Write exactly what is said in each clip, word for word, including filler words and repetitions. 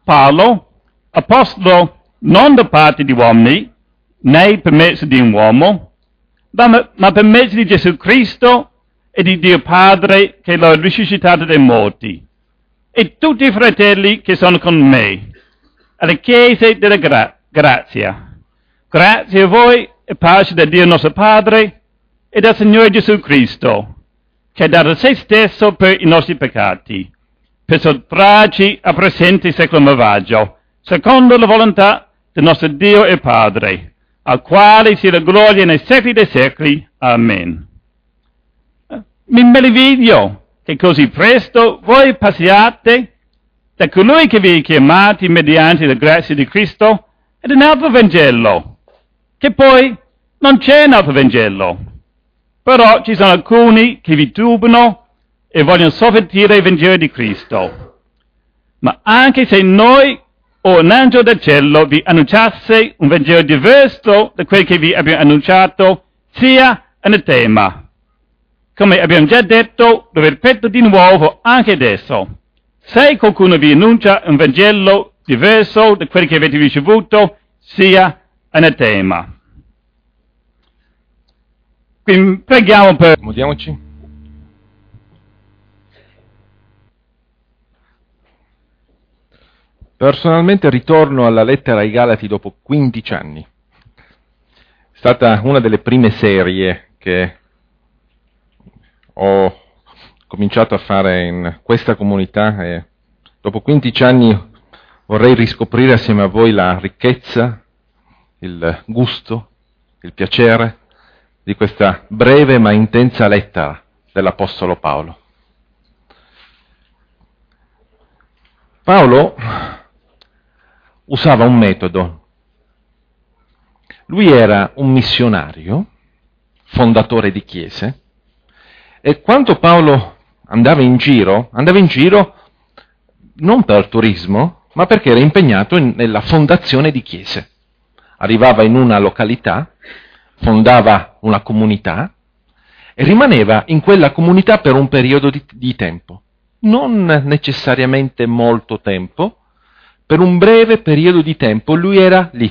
Paolo, apostolo non da parte di uomini, né per mezzo di un uomo, ma, ma per mezzo di Gesù Cristo e di Dio Padre che lo ha risuscitato dai morti, e tutti i fratelli che sono con me, alle chiese della gra- grazia. Grazie a voi e pace da Dio nostro Padre e dal Signore Gesù Cristo, che ha dato se stesso per i nostri peccati, per sottrarci al presente secolo malvagio, secondo la volontà del nostro Dio e Padre, al quale sia la gloria nei secoli dei secoli. Amen. Mi meraviglio che così presto voi passiate da colui che vi ha chiamati mediante la grazia di Cristo ad un altro Vangelo, che poi non c'è un altro Vangelo. Però ci sono alcuni che vi tubano e vogliono sovvertire il Vangelo di Cristo. Ma anche se noi o un angelo del cielo vi annunciasse un Vangelo diverso da quel che vi abbiamo annunciato, sia anatema. Come abbiamo già detto, lo ripeto di nuovo anche adesso. Se qualcuno vi annuncia un Vangelo diverso da quello che avete ricevuto, sia anatema. Quindi preghiamo per... Accomodiamoci. Personalmente ritorno alla lettera ai Galati dopo quindici anni. È stata una delle prime serie che ho cominciato a fare in questa comunità e dopo quindici anni vorrei riscoprire assieme a voi la ricchezza, il gusto, il piacere di questa breve ma intensa lettera dell'Apostolo Paolo. Paolo usava un metodo. Lui era un missionario, fondatore di chiese, e quando Paolo andava in giro, andava in giro non per turismo, ma perché era impegnato in, nella fondazione di chiese. Arrivava in una località, fondava una comunità e rimaneva in quella comunità per un periodo di, di tempo. Non necessariamente molto tempo, per un breve periodo di tempo lui era lì.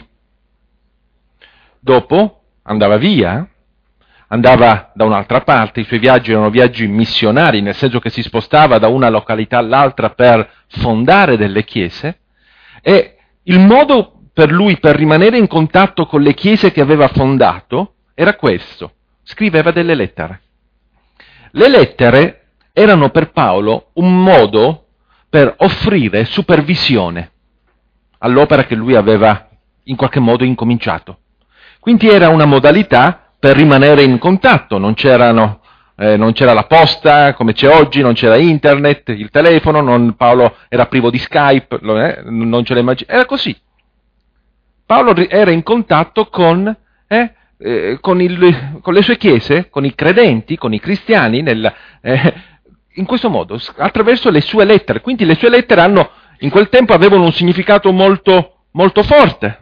Dopo andava via, andava da un'altra parte, i suoi viaggi erano viaggi missionari, nel senso che si spostava da una località all'altra per fondare delle chiese, e il modo per lui per rimanere in contatto con le chiese che aveva fondato era questo: scriveva delle lettere. Le lettere erano per Paolo un modo per offrire supervisione all'opera che lui aveva in qualche modo incominciato. Quindi era una modalità per rimanere in contatto, non c'erano, eh, non c'era la posta come c'è oggi, non c'era internet, il telefono, non, Paolo era privo di Skype, eh, non ce l'immagino, era così. Paolo era in contatto con, eh, eh, con, il, con le sue chiese, con i credenti, con i cristiani, nel, eh, in questo modo, attraverso le sue lettere. Quindi le sue lettere hanno, in quel tempo avevano un significato molto, molto forte.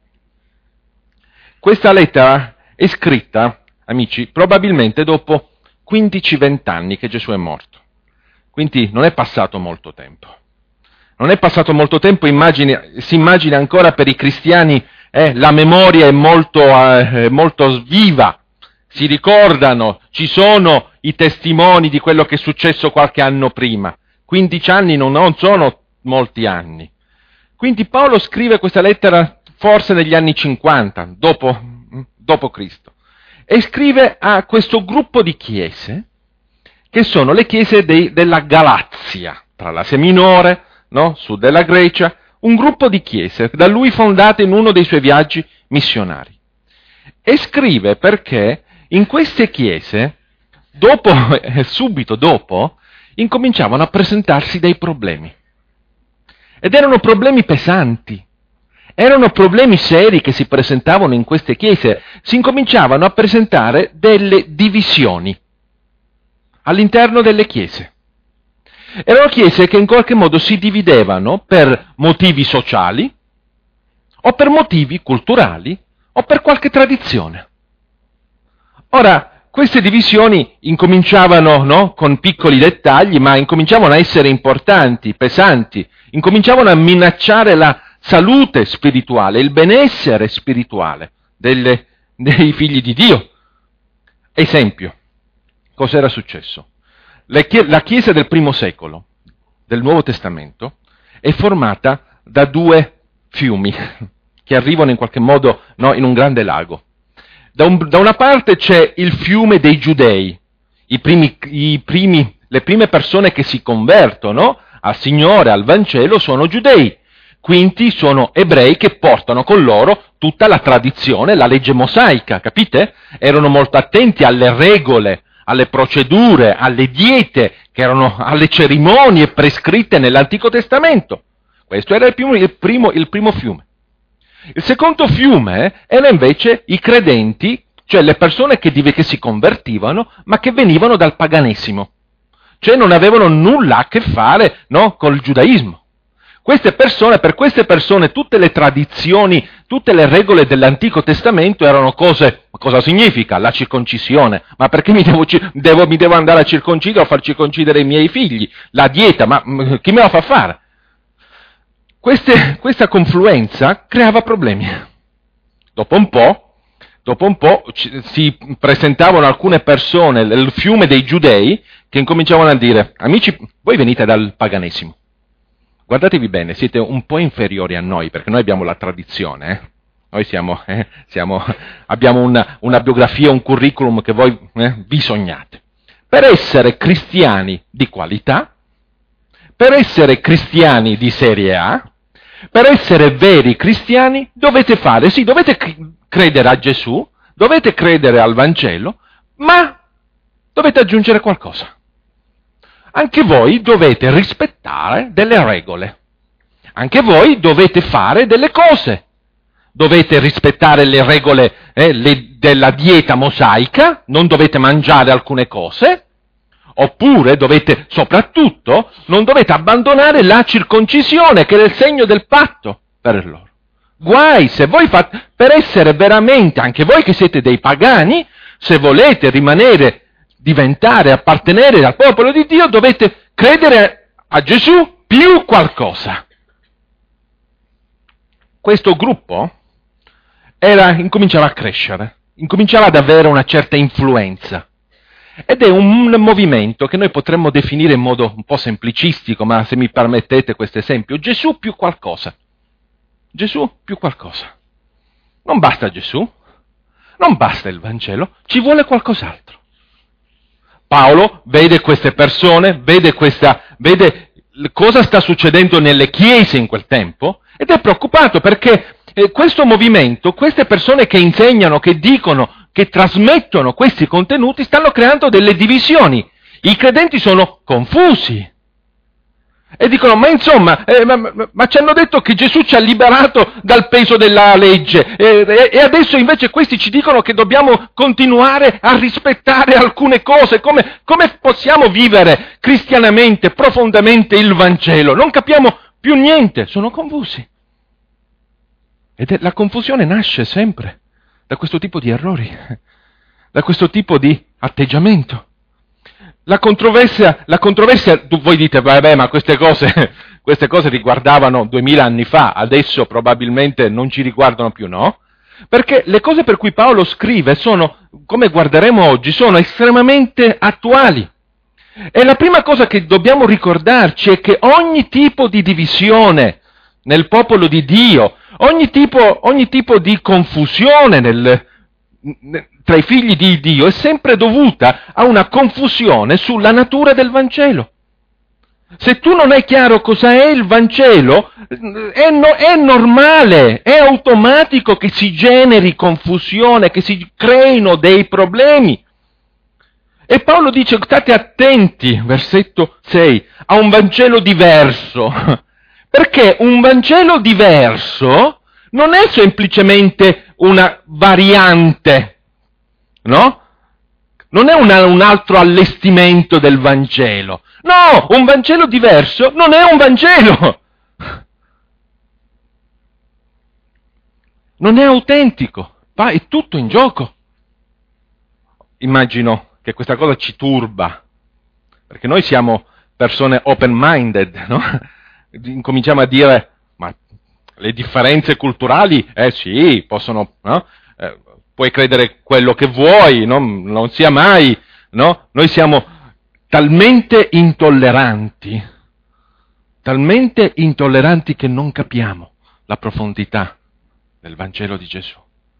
Questa lettera è scritta, amici, probabilmente dopo quindici venti anni che Gesù è morto. Quindi non è passato molto tempo. Non è passato molto tempo, immagini, si immagina ancora per i cristiani, eh, la memoria è molto, eh, molto viva, si ricordano, ci sono i testimoni di quello che è successo qualche anno prima. quindici anni non, non sono molti anni. Quindi Paolo scrive questa lettera forse negli anni cinquanta, dopo, dopo Cristo, e scrive a questo gruppo di chiese, che sono le chiese dei, della Galazia, tra l'Asia Minore, no? Sud della Grecia, un gruppo di chiese da lui fondate in uno dei suoi viaggi missionari. E scrive perché in queste chiese, dopo, subito dopo, incominciavano a presentarsi dei problemi. Ed erano problemi pesanti, erano problemi seri che si presentavano in queste chiese. Si incominciavano a presentare delle divisioni all'interno delle chiese. Erano chiese che in qualche modo si dividevano per motivi sociali, o per motivi culturali, o per qualche tradizione. Ora, queste divisioni incominciavano, no, con piccoli dettagli, ma incominciavano a essere importanti, pesanti, incominciavano a minacciare la salute spirituale, il benessere spirituale delle, dei figli di Dio. Esempio, cos'era successo? La Chiesa del primo secolo, del Nuovo Testamento, è formata da due fiumi che arrivano in qualche modo, no, in un grande lago. Da, un, da una parte c'è il fiume dei Giudei, i primi, i primi, le prime persone che si convertono al Signore, al Vangelo, sono giudei, quindi sono ebrei che portano con loro tutta la tradizione, la legge mosaica, capite? Erano molto attenti alle regole, alle procedure, alle diete, che erano alle cerimonie prescritte nell'Antico Testamento. Questo era il primo, il primo, il primo fiume. Il secondo fiume era invece i credenti, cioè le persone che, che si convertivano, ma che venivano dal paganesimo, cioè non avevano nulla a che fare, no, col giudaismo. Queste persone, per queste persone, tutte le tradizioni, tutte le regole dell'Antico Testamento erano cose. Ma cosa significa la circoncisione? Ma perché mi devo, devo, mi devo andare a circoncidere o far circoncidere i miei figli? La dieta, ma chi me la fa fare? Queste, questa confluenza creava problemi. Dopo un po', dopo un po' ci, si presentavano alcune persone, il fiume dei giudei, che incominciavano a dire: amici, voi venite dal paganesimo. Guardatevi bene, siete un po' inferiori a noi, perché noi abbiamo la tradizione, eh? Noi siamo, eh, siamo, abbiamo una, una biografia, un curriculum che voi eh, vi sognate. Per essere cristiani di qualità, per essere cristiani di serie A, per essere veri cristiani, dovete fare, sì, dovete credere a Gesù, dovete credere al Vangelo, ma dovete aggiungere qualcosa. Anche voi dovete rispettare delle regole. Anche voi dovete fare delle cose. Dovete rispettare le regole eh, le, della dieta mosaica, non dovete mangiare alcune cose, oppure dovete, soprattutto, non dovete abbandonare la circoncisione, che è il segno del patto per loro. Guai se voi fate, per essere veramente, anche voi che siete dei pagani, se volete rimanere, diventare, appartenere al popolo di Dio, dovete credere a Gesù più qualcosa. Questo gruppo era, incominciava a crescere, incominciava ad avere una certa influenza. Ed è un movimento che noi potremmo definire in modo un po' semplicistico, ma se mi permettete questo esempio, Gesù più qualcosa. Gesù più qualcosa. Non basta Gesù, non basta il Vangelo, ci vuole qualcos'altro. Paolo vede queste persone, vede, questa, vede cosa sta succedendo nelle chiese in quel tempo ed è preoccupato perché eh, questo movimento, queste persone che insegnano, che dicono, che trasmettono questi contenuti stanno creando delle divisioni. I credenti sono confusi e dicono: ma insomma, eh, ma, ma, ma ci hanno detto che Gesù ci ha liberato dal peso della legge eh, e adesso invece questi ci dicono che dobbiamo continuare a rispettare alcune cose. Come, come possiamo vivere cristianamente, profondamente il Vangelo? Non capiamo più niente, sono confusi. Ed è, la confusione nasce sempre da questo tipo di errori, da questo tipo di atteggiamento. La controversia, la controversia, voi dite, vabbè, ma queste cose, queste cose riguardavano duemila anni fa, adesso probabilmente non ci riguardano più, no? Perché le cose per cui Paolo scrive sono, come guarderemo oggi, sono estremamente attuali. E la prima cosa che dobbiamo ricordarci è che ogni tipo di divisione nel popolo di Dio, ogni tipo, ogni tipo di confusione nel, tra i figli di Dio è sempre dovuta a una confusione sulla natura del Vangelo. Se tu non hai chiaro cosa è il Vangelo, è, no, è normale, è automatico che si generi confusione, che si creino dei problemi. E Paolo dice: state attenti, versetto sei, a un Vangelo diverso, perché un Vangelo diverso non è semplicemente una variante, no? Non è una, un altro allestimento del Vangelo. No, un Vangelo diverso non è un Vangelo. Non è autentico, è tutto in gioco. immagino che questa cosa ci turba, perché noi siamo persone open-minded, no? Incominciamo a dire, ma le differenze culturali, eh sì, possono, no? Eh, puoi credere quello che vuoi, no? Non sia mai, no? Noi siamo talmente intolleranti, talmente intolleranti che non capiamo la profondità del Vangelo di Gesù.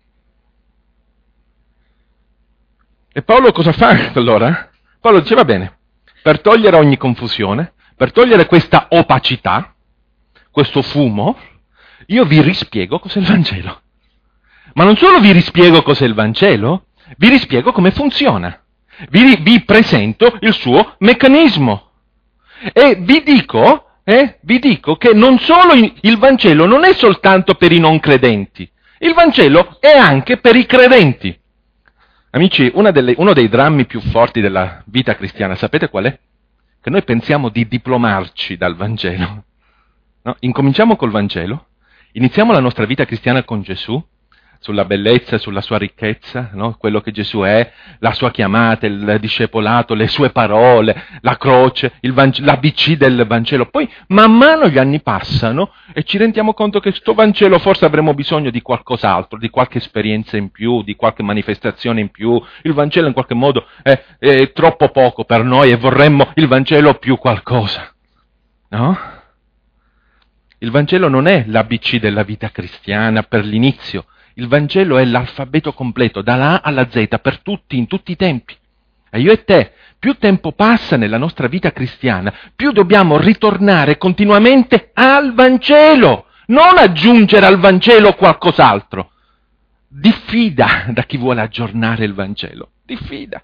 E Paolo cosa fa allora? Paolo dice, va bene, per togliere ogni confusione, per togliere questa opacità, questo fumo, io vi rispiego cos'è il Vangelo. Ma non solo vi rispiego cos'è il Vangelo, vi rispiego come funziona. Vi, vi presento il suo meccanismo. E vi dico, eh, vi dico che non solo il Vangelo non è soltanto per i non credenti, il Vangelo è anche per i credenti. Amici, una delle, uno dei drammi più forti della vita cristiana, sapete qual è? Che noi pensiamo di diplomarci dal Vangelo. No? Incominciamo col Vangelo, iniziamo la nostra vita cristiana con Gesù, sulla bellezza, sulla sua ricchezza, no? Quello che Gesù è, la sua chiamata, il discepolato, le sue parole, la croce, il Vangelo, l'A B C del Vangelo. Poi man mano gli anni passano e ci rendiamo conto che sto Vangelo forse avremo bisogno di qualcos'altro, di qualche esperienza in più, di qualche manifestazione in più. Il Vangelo in qualche modo è, è troppo poco per noi e vorremmo il Vangelo più qualcosa. No? Il Vangelo non è l'A B C della vita cristiana per l'inizio. Il Vangelo è l'alfabeto completo, dalla A alla Z, per tutti, in tutti i tempi. E io e te, più tempo passa nella nostra vita cristiana, più dobbiamo ritornare continuamente al Vangelo, non aggiungere al Vangelo qualcos'altro. Diffida da chi vuole aggiornare il Vangelo, diffida.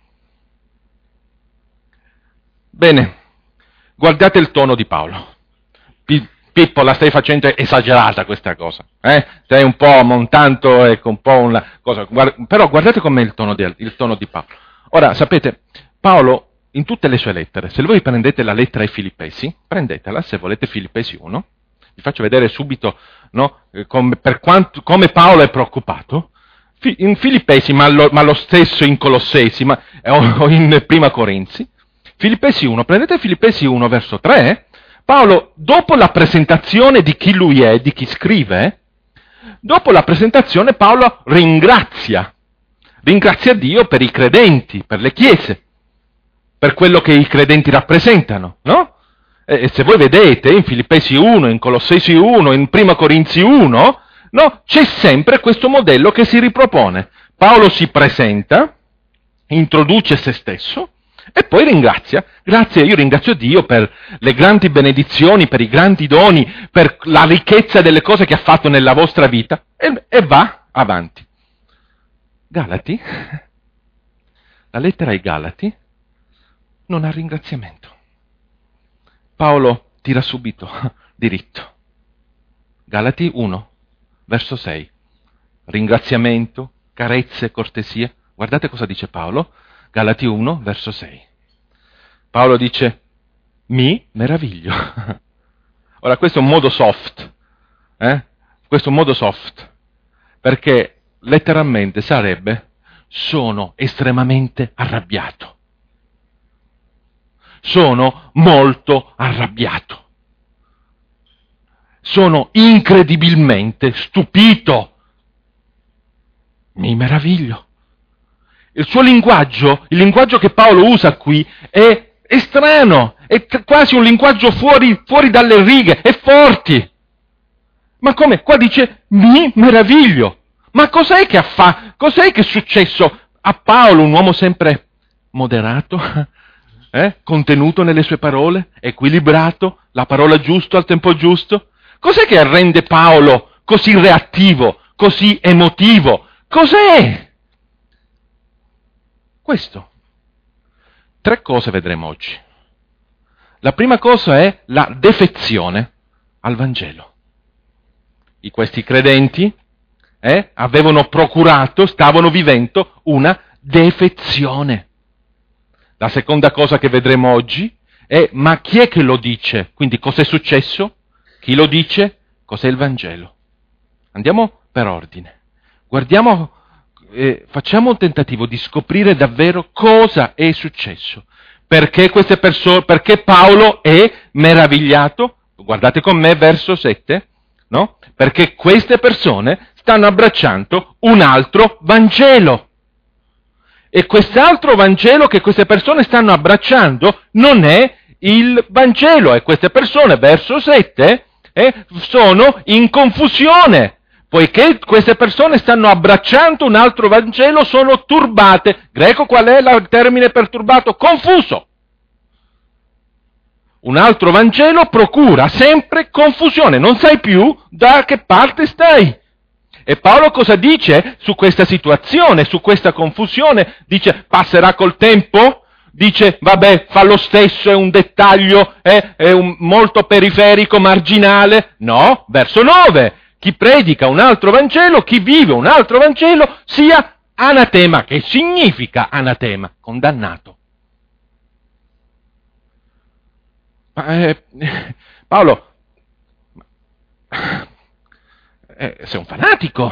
Bene, guardate il tono di Paolo. Pippo, la stai facendo esagerata questa cosa, eh? Sei un po' montanto, ecco, un po' una cosa, guarda, però guardate com'è il tono, di, il tono di Paolo. Ora, sapete, Paolo, in tutte le sue lettere, se voi prendete la lettera ai Filippesi, prendetela, se volete Filippesi uno, vi faccio vedere subito, no, come, per quanto, come Paolo è preoccupato, in Filippesi, ma lo, ma lo stesso in Colossesi, ma, o in Prima Corinzi, Filippesi uno, prendete Filippesi uno verso tre, Paolo, dopo la presentazione di chi lui è, di chi scrive, dopo la presentazione Paolo ringrazia, ringrazia Dio per i credenti, per le chiese, per quello che i credenti rappresentano, no? E se voi vedete in Filippesi uno, in Colossesi uno, in Prima Corinzi uno, no? C'è sempre questo modello che si ripropone. Paolo si presenta, introduce se stesso, e poi ringrazia. Grazie, io ringrazio Dio per le grandi benedizioni, per i grandi doni, per la ricchezza delle cose che ha fatto nella vostra vita, e, e va avanti. Galati, la lettera ai Galati non ha ringraziamento. Paolo tira subito diritto. Galati uno, verso sei. Ringraziamento, carezze, cortesia. Guardate cosa dice Paolo. Galati uno, verso sei. Paolo dice, mi meraviglio. Ora, questo è un modo soft, eh? Questo è un modo soft, perché letteralmente sarebbe, sono estremamente arrabbiato. Sono molto arrabbiato. Sono incredibilmente stupito. Mi meraviglio. Il suo linguaggio, il linguaggio che Paolo usa qui, è, è strano, è quasi un linguaggio fuori, fuori dalle righe, è forte. Ma come? Qua dice, mi meraviglio. Ma cos'è che ha fatto? Cos'è che è successo a Paolo, un uomo sempre moderato, eh? Contenuto nelle sue parole, equilibrato, la parola giusta al tempo giusto? Cos'è che rende Paolo così reattivo, così emotivo? Cos'è? Questo. Tre cose vedremo oggi. La prima cosa è la defezione al Vangelo. I questi credenti eh, avevano procurato, stavano vivendo una defezione. La seconda cosa che vedremo oggi è, ma chi è che lo dice? Quindi cos'è successo? Chi lo dice? Cos'è il Vangelo? Andiamo per ordine. Guardiamo eh, facciamo un tentativo di scoprire davvero cosa è successo. Perché queste persone, perché Paolo è meravigliato? Guardate con me verso sette, no? Perché queste persone stanno abbracciando un altro Vangelo. E quest'altro Vangelo che queste persone stanno abbracciando non è il Vangelo. E queste persone, verso sette, eh, sono in confusione. Poiché queste persone stanno abbracciando un altro Vangelo, sono turbate. Greco, qual è il termine per turbato? Confuso. Un altro Vangelo procura sempre confusione, non sai più da che parte stai. E Paolo cosa dice su questa situazione, su questa confusione? Dice, passerà col tempo? Dice, vabbè, fa lo stesso, è un dettaglio, è, è un, molto periferico, marginale? No, verso nove. Chi predica un altro Vangelo, chi vive un altro Vangelo, sia anatema. Che significa anatema? Condannato. Ma, eh, Paolo, eh, sei un fanatico.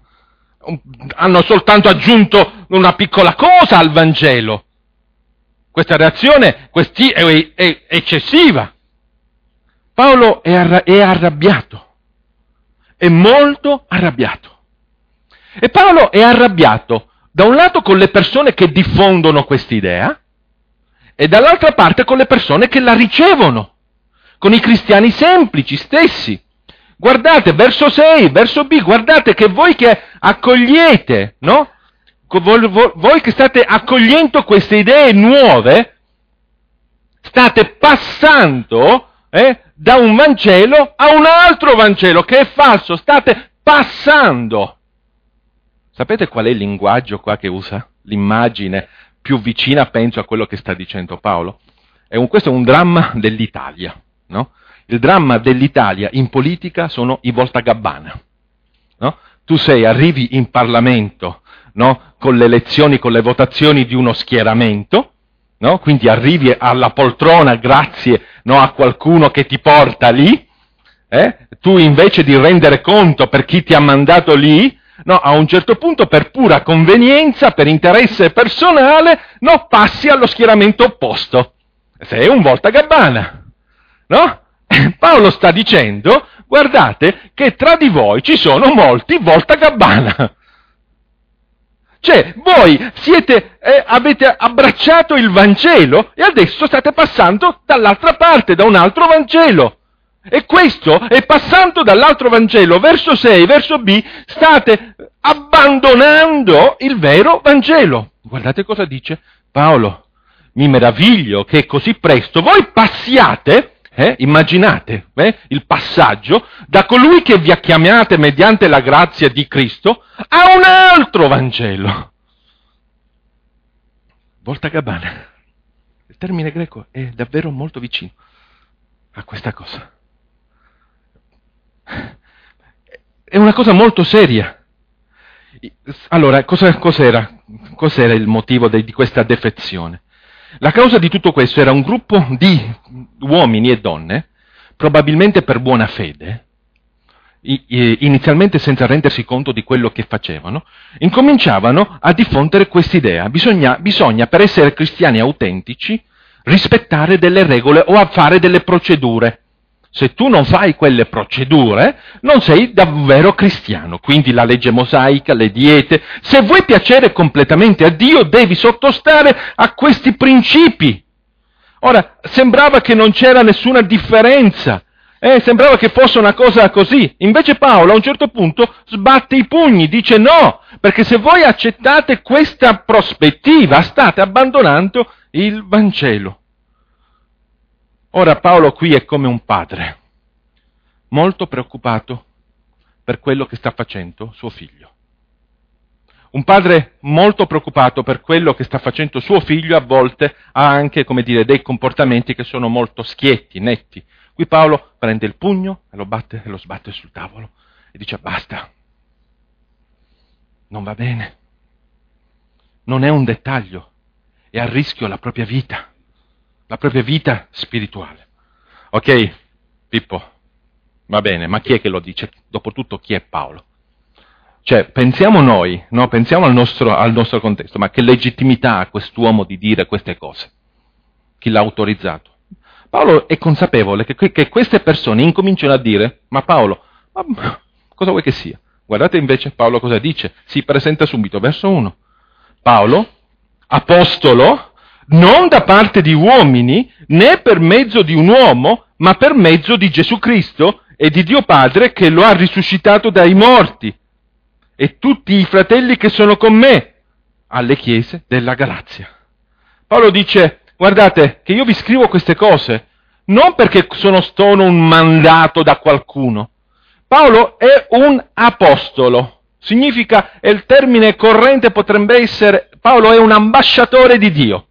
Hanno soltanto aggiunto una piccola cosa al Vangelo. Questa reazione questi, è, è, è eccessiva. Paolo è, arra- è arrabbiato. È molto arrabbiato. E Paolo è arrabbiato da un lato con le persone che diffondono quest'idea e dall'altra parte con le persone che la ricevono, con i cristiani semplici stessi. Guardate, verso sei, verso B, guardate che voi che accogliete, no? Voi, voi, voi che state accogliendo queste idee nuove, state passando eh, da un Vangelo a un altro Vangelo che è falso, state passando. Sapete qual è il linguaggio qua che usa? L'immagine più vicina, penso, a quello che sta dicendo Paolo? È un, questo è un dramma dell'Italia, no? Il dramma dell'Italia in politica sono i voltagabbana, no? Tu sei, arrivi in Parlamento, no? Con le elezioni, con le votazioni di uno schieramento, no? Quindi arrivi alla poltrona grazie, no, a qualcuno che ti porta lì, eh? Tu invece di rendere conto per chi ti ha mandato lì, no, a un certo punto per pura convenienza, per interesse personale, no, passi allo schieramento opposto. Sei un voltagabbana, no? Paolo sta dicendo, guardate, che tra di voi ci sono molti voltagabbana. Cioè, voi siete, eh, avete abbracciato il Vangelo e adesso state passando dall'altra parte, da un altro Vangelo. E questo, e passando dall'altro Vangelo, verso sei, verso B, state abbandonando il vero Vangelo. Guardate cosa dice Paolo. Mi meraviglio che così presto voi passiate, eh, immaginate eh, il passaggio, da colui che vi ha chiamate mediante la grazia di Cristo a un altro Vangelo. Voltagabbana. Il termine greco è davvero molto vicino a questa cosa. È una cosa molto seria. Allora, cosa, cos'era, cos'era il motivo de, di questa defezione? La causa di tutto questo era un gruppo di uomini e donne, probabilmente per buona fede, inizialmente senza rendersi conto di quello che facevano, incominciavano a diffondere quest'idea. Bisogna, bisogna, per essere cristiani autentici, rispettare delle regole o a fare delle procedure. Se tu non fai quelle procedure, non sei davvero cristiano. Quindi la legge mosaica, le diete. Se vuoi piacere completamente a Dio, devi sottostare a questi principi. Ora, sembrava che non c'era nessuna differenza. Eh, sembrava che fosse una cosa così. Invece Paolo a un certo punto sbatte i pugni, dice no, perché se voi accettate questa prospettiva, state abbandonando il Vangelo. Ora Paolo qui è come un padre, molto preoccupato per quello che sta facendo suo figlio. Un padre molto preoccupato per quello che sta facendo suo figlio, a volte ha anche, come dire, dei comportamenti che sono molto schietti, netti. Qui Paolo prende il pugno e lo batte e lo sbatte sul tavolo e dice basta, non va bene, non è un dettaglio, è a rischio la propria vita. La propria vita spirituale. Ok, Pippo, va bene, ma chi è che lo dice? Dopotutto chi è Paolo? Cioè, pensiamo noi, no? Pensiamo al nostro, al nostro contesto, ma che legittimità ha quest'uomo di dire queste cose? Chi l'ha autorizzato? Paolo è consapevole che, che queste persone incominciano a dire, ma Paolo, ma cosa vuoi che sia? Guardate invece Paolo cosa dice, si presenta subito, verso uno. Paolo, apostolo, non da parte di uomini, né per mezzo di un uomo, ma per mezzo di Gesù Cristo e di Dio Padre che lo ha risuscitato dai morti, e tutti i fratelli che sono con me, alle chiese della Galazia. Paolo dice, guardate, che io vi scrivo queste cose, non perché sono, sono un mandato da qualcuno. Paolo è un apostolo, significa, e il termine corrente potrebbe essere, Paolo è un ambasciatore di Dio.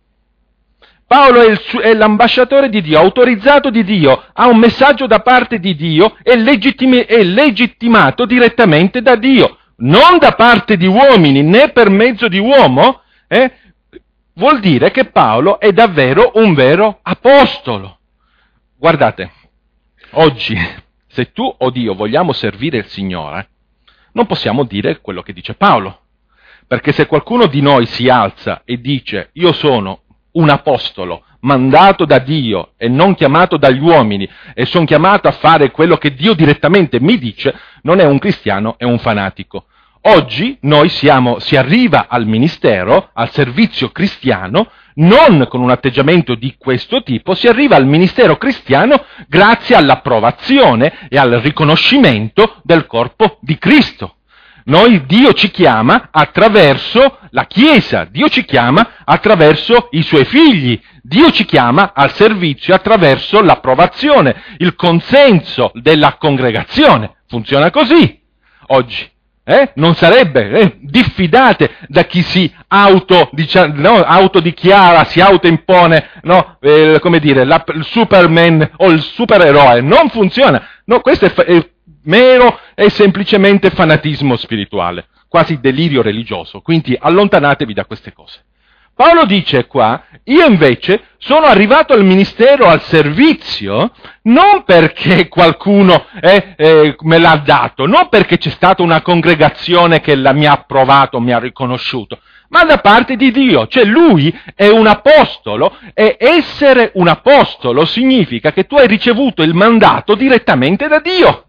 Paolo è, il, è l'ambasciatore di Dio, autorizzato di Dio, ha un messaggio da parte di Dio, è, legittimi, è legittimato direttamente da Dio. Non da parte di uomini né per mezzo di uomo, eh, vuol dire che Paolo è davvero un vero apostolo. Guardate, oggi, se tu o Dio vogliamo servire il Signore, non possiamo dire quello che dice Paolo, perché se qualcuno di noi si alza e dice io sono un apostolo mandato da Dio e non chiamato dagli uomini e sono chiamato a fare quello che Dio direttamente mi dice, non è un cristiano, è un fanatico. Oggi noi siamo, si arriva al ministero, al servizio cristiano, non con un atteggiamento di questo tipo, si arriva al ministero cristiano grazie all'approvazione e al riconoscimento del corpo di Cristo. Noi, Dio ci chiama attraverso la Chiesa, Dio ci chiama attraverso i Suoi figli, Dio ci chiama al servizio attraverso l'approvazione, il consenso della congregazione. Funziona così oggi. Eh? Non sarebbe, eh? diffidate da chi si auto, diciamo, no, autodichiara, si autoimpone, no? eh, come dire, la, il Superman o il supereroe. Non funziona. No, questo è, è mero e semplicemente fanatismo spirituale, quasi delirio religioso. Quindi allontanatevi da queste cose. Paolo dice qua, io invece sono arrivato al ministero, al servizio, non perché qualcuno eh, eh, me l'ha dato, non perché c'è stata una congregazione che la, mi ha approvato, mi ha riconosciuto, ma da parte di Dio. Cioè lui è un apostolo e essere un apostolo significa che tu hai ricevuto il mandato direttamente da Dio.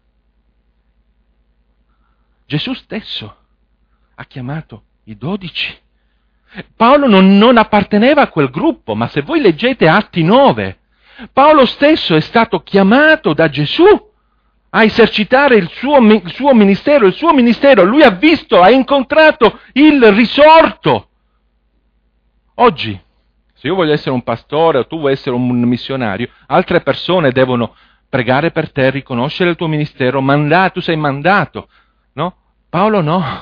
Gesù stesso ha chiamato i dodici. Paolo non, non apparteneva a quel gruppo, ma se voi leggete Atti nove, Paolo stesso è stato chiamato da Gesù a esercitare il suo, il suo ministero, il suo ministero, lui ha visto, ha incontrato il risorto. Oggi, se io voglio essere un pastore o tu vuoi essere un missionario, altre persone devono pregare per te, riconoscere il tuo ministero, mandato, tu sei mandato, no? Paolo no.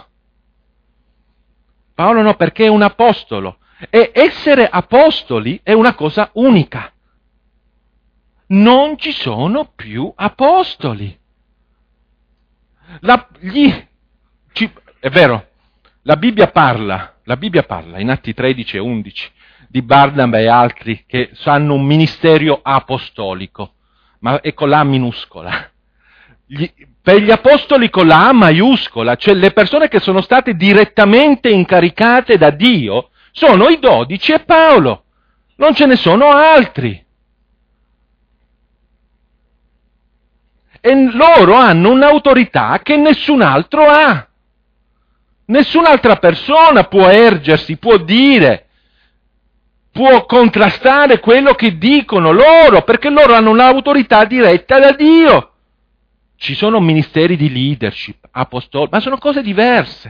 Paolo no, perché è un apostolo. E essere apostoli è una cosa unica. Non ci sono più apostoli. La, gli, ci, è vero, la Bibbia parla, la Bibbia parla in Atti tredici e undici di Barnaba e altri che hanno un ministero apostolico, ma è con la minuscola. Gli, per gli apostoli con la A maiuscola, cioè le persone che sono state direttamente incaricate da Dio, sono i dodici e Paolo, non ce ne sono altri. E loro hanno un'autorità che nessun altro ha. Nessun'altra persona può ergersi, può dire, può contrastare quello che dicono loro, perché loro hanno un'autorità diretta da Dio. Ci sono ministeri di leadership, apostoli, ma sono cose diverse.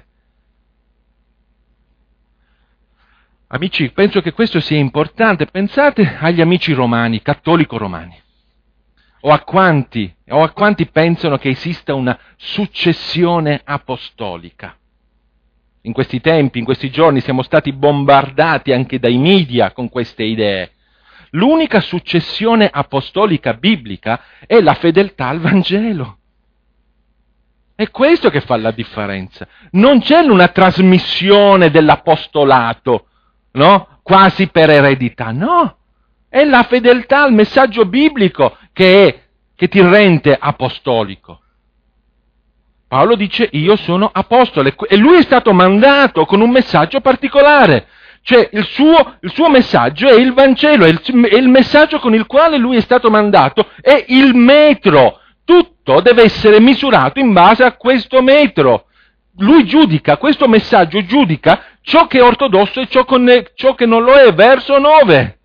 Amici, penso che questo sia importante. Pensate agli amici romani, cattolico-romani, o a quanti, o a quanti pensano che esista una successione apostolica. In questi tempi, in questi giorni, siamo stati bombardati anche dai media con queste idee. L'unica successione apostolica biblica è la fedeltà al Vangelo. È questo che fa la differenza. Non c'è una trasmissione dell'apostolato, no? Quasi per eredità, no. È la fedeltà al messaggio biblico che, è, che ti rende apostolico. Paolo dice io sono apostolo e lui è stato mandato con un messaggio particolare. Cioè il suo, il suo messaggio è il Vangelo, è il, è il messaggio con il quale lui è stato mandato, è il metro. Tutto deve essere misurato in base a questo metro. Lui giudica, questo messaggio giudica ciò che è ortodosso e ciò, con, ciò che non lo è, verso nove.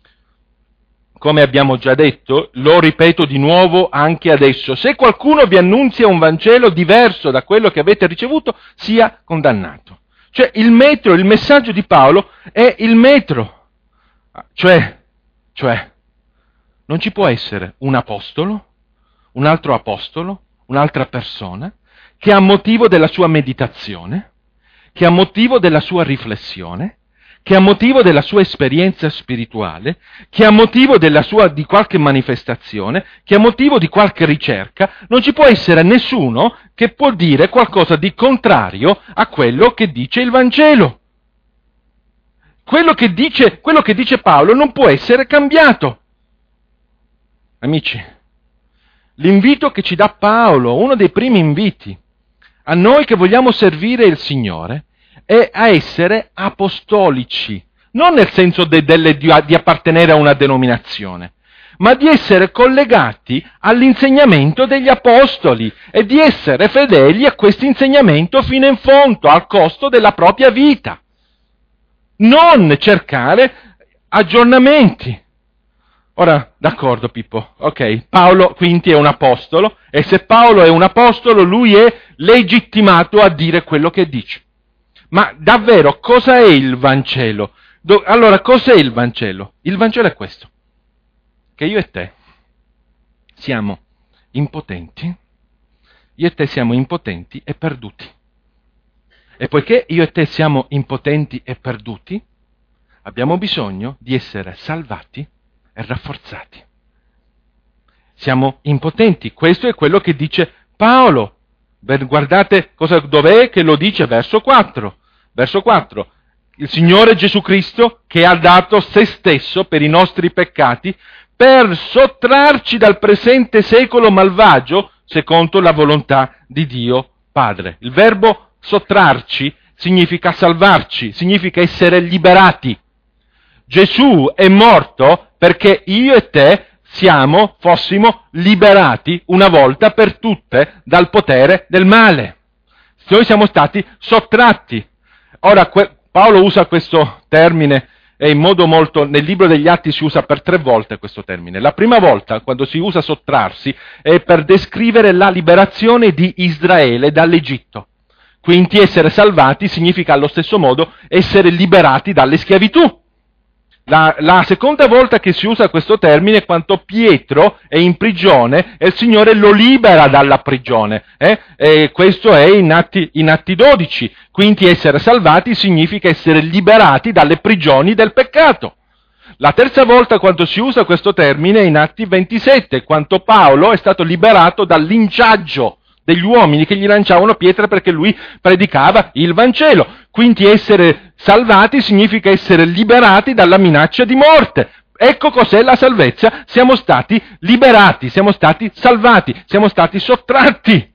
Come abbiamo già detto, lo ripeto di nuovo anche adesso, se qualcuno vi annunzia un Vangelo diverso da quello che avete ricevuto, sia condannato. Cioè il metro, il messaggio di Paolo è il metro. Cioè, cioè, non ci può essere un apostolo, un altro apostolo, un'altra persona, che a motivo della sua meditazione, che a motivo della sua riflessione, che a motivo della sua esperienza spirituale, che a motivo della sua, di qualche manifestazione, che a motivo di qualche ricerca, non ci può essere nessuno che può dire qualcosa di contrario a quello che dice il Vangelo. Quello che dice, quello che dice Paolo non può essere cambiato. Amici, l'invito che ci dà Paolo, uno dei primi inviti, a noi che vogliamo servire il Signore, è a essere apostolici, non nel senso de, de, di, di appartenere a una denominazione, ma di essere collegati all'insegnamento degli apostoli e di essere fedeli a questo insegnamento fino in fondo, al costo della propria vita. Non cercare aggiornamenti. Ora, d'accordo Pippo, ok, Paolo quindi è un apostolo, e se Paolo è un apostolo, lui è legittimato a dire quello che dice. Ma davvero, cosa è il Vangelo? Do- allora, cos'è il Vangelo? Il Vangelo è questo, che io e te siamo impotenti, io e te siamo impotenti e perduti. E poiché io e te siamo impotenti e perduti, abbiamo bisogno di essere salvati e rafforzati. Siamo impotenti, questo è quello che dice Paolo. Guardate cosa, dov'è che lo dice, verso quattro. Verso quattro. Il Signore Gesù Cristo che ha dato se stesso per i nostri peccati per sottrarci dal presente secolo malvagio secondo la volontà di Dio Padre. Il verbo sottrarci significa salvarci, significa essere liberati. Gesù è morto perché io e te siamo, fossimo liberati una volta per tutte dal potere del male. Noi siamo stati sottratti. Ora, que- Paolo usa questo termine e in modo molto, nel libro degli Atti si usa per tre volte questo termine. La prima volta, quando si usa sottrarsi, è per descrivere la liberazione di Israele dall'Egitto. Quindi essere salvati significa allo stesso modo essere liberati dalle schiavitù. La, la seconda volta che si usa questo termine è quando Pietro è in prigione e il Signore lo libera dalla prigione. Eh? E questo è in Atti, in Atti dodici. Quindi essere salvati significa essere liberati dalle prigioni del peccato. La terza volta quando si usa questo termine è in Atti ventisette, quando Paolo è stato liberato dal linciaggio degli uomini che gli lanciavano pietre perché lui predicava il Vangelo. Quindi essere salvati significa essere liberati dalla minaccia di morte. Ecco cos'è la salvezza. Siamo stati liberati, siamo stati salvati, siamo stati sottratti.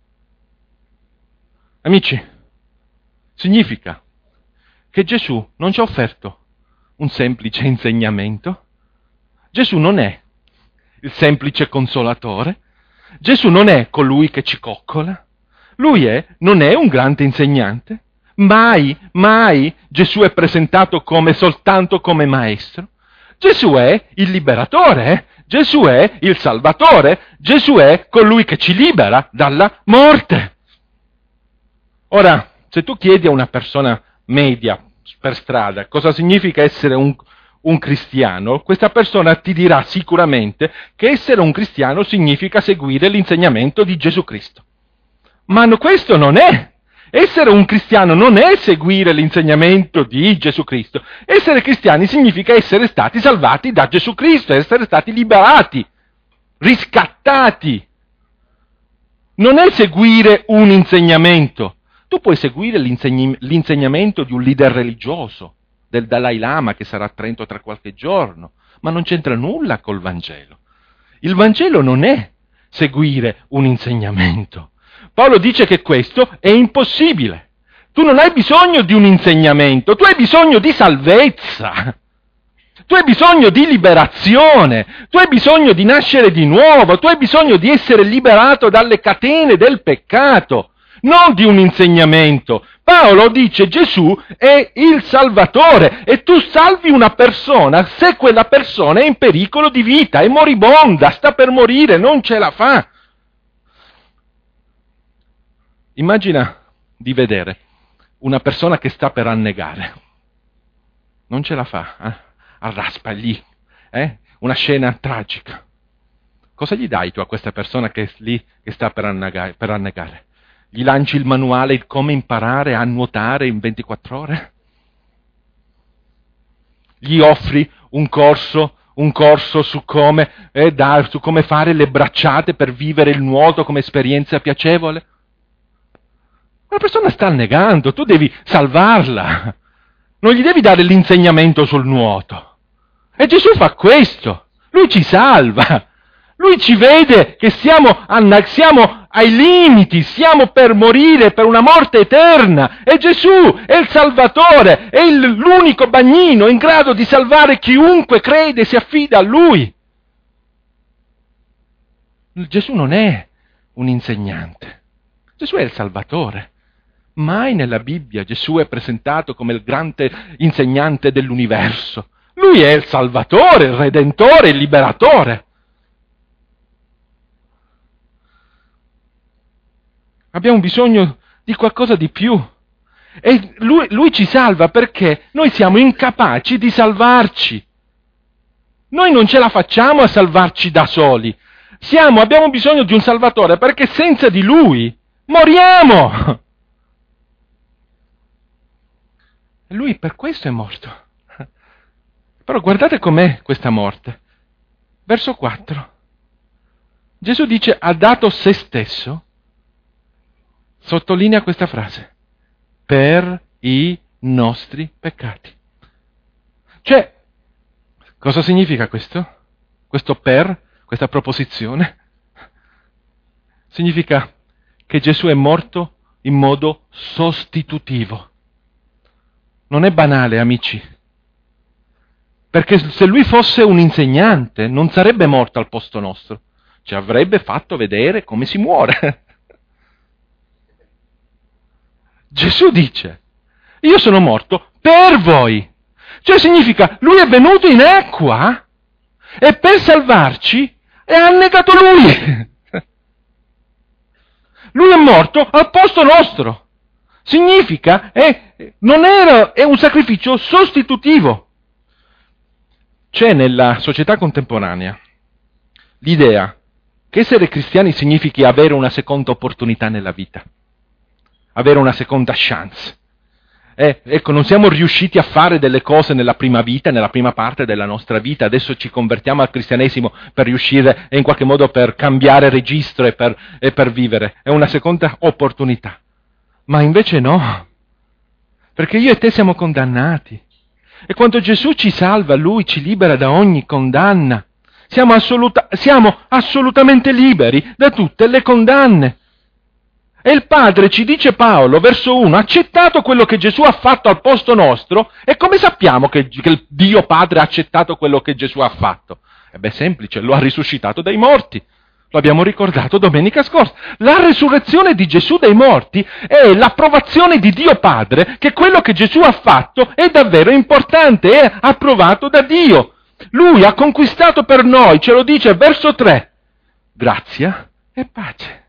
Amici, significa che Gesù non ci ha offerto un semplice insegnamento. Gesù non è il semplice consolatore. Gesù non è colui che ci coccola, lui è, non è un grande insegnante, mai, mai Gesù è presentato come soltanto come maestro. Gesù è il liberatore, eh? Gesù è il salvatore, Gesù è colui che ci libera dalla morte. Ora, se tu chiedi a una persona media per strada cosa significa essere un un cristiano, questa persona ti dirà sicuramente che essere un cristiano significa seguire l'insegnamento di Gesù Cristo. Ma no, questo non è. Essere un cristiano non è seguire l'insegnamento di Gesù Cristo. Essere cristiani significa essere stati salvati da Gesù Cristo, essere stati liberati, riscattati. Non è seguire un insegnamento. Tu puoi seguire l'insegn- l'insegnamento di un leader religioso, del Dalai Lama che sarà a Trento tra qualche giorno, ma non c'entra nulla col Vangelo. Il Vangelo non è seguire un insegnamento. Paolo dice che questo è impossibile. Tu non hai bisogno di un insegnamento, tu hai bisogno di salvezza. Tu hai bisogno di liberazione, tu hai bisogno di nascere di nuovo, tu hai bisogno di essere liberato dalle catene del peccato, non di un insegnamento. Paolo dice Gesù è il Salvatore e tu salvi una persona se quella persona è in pericolo di vita, è moribonda, sta per morire, non ce la fa. Immagina di vedere una persona che sta per annegare, non ce la fa, eh? Arraspa lì, eh? Una scena tragica. Cosa gli dai tu a questa persona che è lì, che sta per annegare, per annegare? Gli lanci il manuale di come imparare a nuotare in ventiquattro ore? Gli offri un corso, un corso su come, eh, da, su come fare le bracciate per vivere il nuoto come esperienza piacevole? Una persona sta annegando, tu devi salvarla. Non gli devi dare l'insegnamento sul nuoto. E Gesù fa questo, lui ci salva, lui ci vede che siamo, siamo ai limiti, siamo per morire, per una morte eterna, e Gesù è il Salvatore, è il, l'unico bagnino in grado di salvare chiunque crede e si affida a lui. Gesù non è un insegnante, Gesù è il Salvatore. Mai nella Bibbia Gesù è presentato come il grande insegnante dell'universo. Lui è il Salvatore, il Redentore, il Liberatore. Abbiamo bisogno di qualcosa di più. E lui, lui ci salva perché noi siamo incapaci di salvarci. Noi non ce la facciamo a salvarci da soli. Siamo, abbiamo bisogno di un Salvatore perché senza di Lui moriamo. E Lui per questo è morto. Però guardate com'è questa morte. Verso quattro. Gesù dice, ha dato se stesso, sottolinea questa frase, per i nostri peccati. Cioè, cosa significa questo? Questo per, questa proposizione? Significa che Gesù è morto in modo sostitutivo. Non è banale, amici. Perché se lui fosse un insegnante non sarebbe morto al posto nostro, ci avrebbe fatto vedere come si muore. Gesù dice, io sono morto per voi. Cioè significa, lui è venuto in acqua e per salvarci è annegato lui. Lui è morto al posto nostro. Significa, è, non era, è un sacrificio sostitutivo. C'è nella società contemporanea l'idea che essere cristiani significhi avere una seconda opportunità nella vita, avere una seconda chance. Eh, ecco, non siamo riusciti a fare delle cose nella prima vita, nella prima parte della nostra vita, adesso ci convertiamo al cristianesimo per riuscire e in qualche modo per cambiare registro e per, e per vivere. È una seconda opportunità. Ma invece no, perché io e te siamo condannati. E quando Gesù ci salva, Lui ci libera da ogni condanna. Siamo, assoluta, siamo assolutamente liberi da tutte le condanne. E il Padre ci dice Paolo, verso uno, ha accettato quello che Gesù ha fatto al posto nostro, e come sappiamo che, che il Dio Padre ha accettato quello che Gesù ha fatto? E beh, semplice, lo ha risuscitato dai morti. Lo abbiamo ricordato domenica scorsa. La resurrezione di Gesù dai morti è l'approvazione di Dio Padre che quello che Gesù ha fatto è davvero importante, è approvato da Dio. Lui ha conquistato per noi, ce lo dice verso tre, grazia e pace.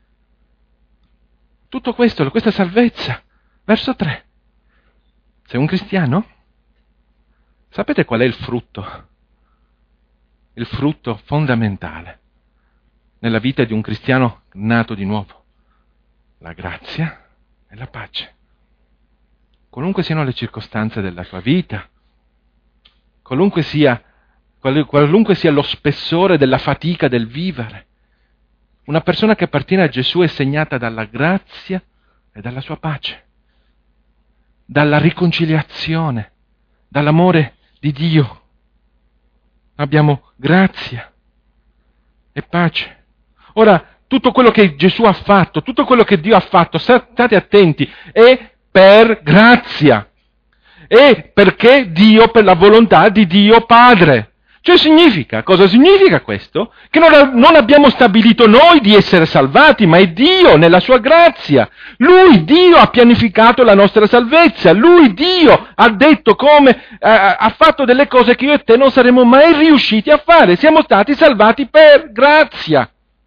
Tutto questo, questa salvezza, verso tre. Sei un cristiano? Sapete qual è il frutto? Il frutto fondamentale nella vita di un cristiano nato di nuovo, la grazia e la pace. Qualunque siano le circostanze della tua vita, qualunque sia, qualunque sia lo spessore della fatica del vivere, una persona che appartiene a Gesù è segnata dalla grazia e dalla sua pace, dalla riconciliazione, dall'amore di Dio. Abbiamo grazia e pace. Ora, tutto quello che Gesù ha fatto, tutto quello che Dio ha fatto, state attenti, è per grazia. È perché Dio, per la volontà di Dio Padre. Cioè significa, cosa significa questo? Che non, non abbiamo stabilito noi di essere salvati, ma è Dio nella sua grazia. Lui, Dio, ha pianificato la nostra salvezza. Lui, Dio, ha detto come, eh, ha fatto delle cose che io e te non saremmo mai riusciti a fare. Siamo stati salvati per grazia.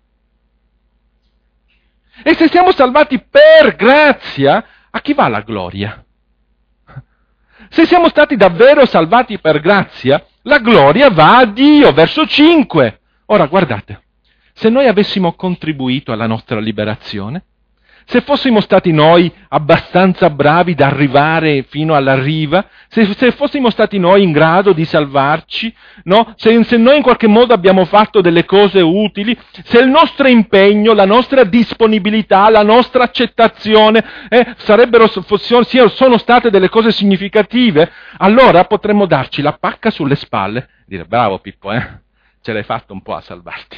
E se siamo salvati per grazia, a chi va la gloria? Se siamo stati davvero salvati per grazia, la gloria va a Dio, verso cinque. Ora guardate, se noi avessimo contribuito alla nostra liberazione, se fossimo stati noi abbastanza bravi da arrivare fino alla riva, se, se fossimo stati noi in grado di salvarci, no? se, se noi in qualche modo abbiamo fatto delle cose utili, se il nostro impegno, la nostra disponibilità, la nostra accettazione eh, sarebbero, sono state delle cose significative, allora potremmo darci la pacca sulle spalle e dire bravo Pippo, eh? Ce l'hai fatto un po' a salvarti.